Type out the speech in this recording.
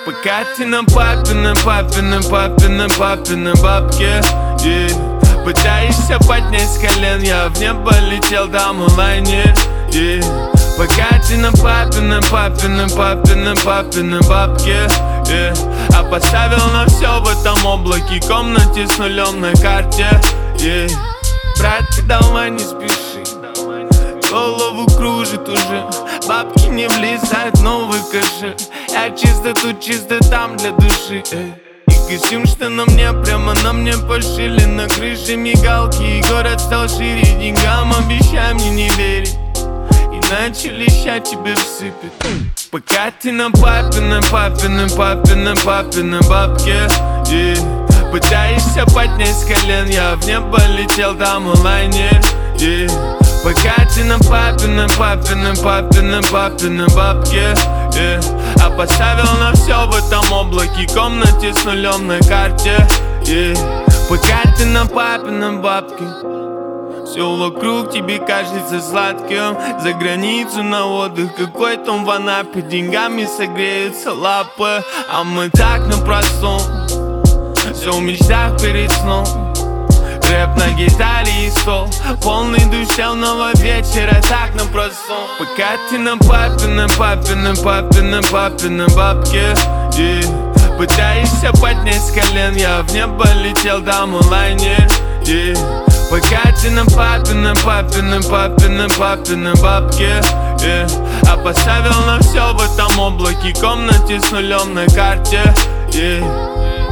Пока ты на папином бабке, пытаешься поднять с колен, я в небо летел, там онлайне, Пока ты на папином бабке, а поставил на все в этом облаке, комнате с нулем на карте, Брат, ты давай не спеши, голову кружит уже, бабки не влезают, но выкажи. Я чисто тут, чисто там для души, И костюм, что на мне, прямо на мне пошили. На крыше мигалки, и город стал шире. Деньгам обещай мне не верить, иначе леща тебе всыпет. Пока ты на папином бабке, пытаешься поднять с колен, я в небо летел, там онлайне, Пока ты на папином бабке, а поставил на все в этом облаке, комнате с нулем на карте, Пока ты на папином бабке, все вокруг тебе кажется сладким. За границу на отдых, какой там в Анапе, деньгами согреются лапы, а мы так на простом, все в мечтах перед сном. Рэп на гитаре и стол, полный душевного вечера, так на простом. Пока ты на папином бабке, пытаешься поднять с колен, я в небо летел, там онлайне, Пока ты на папином бабке, а поставил на все в этом облаке, комнате с нулем на карте,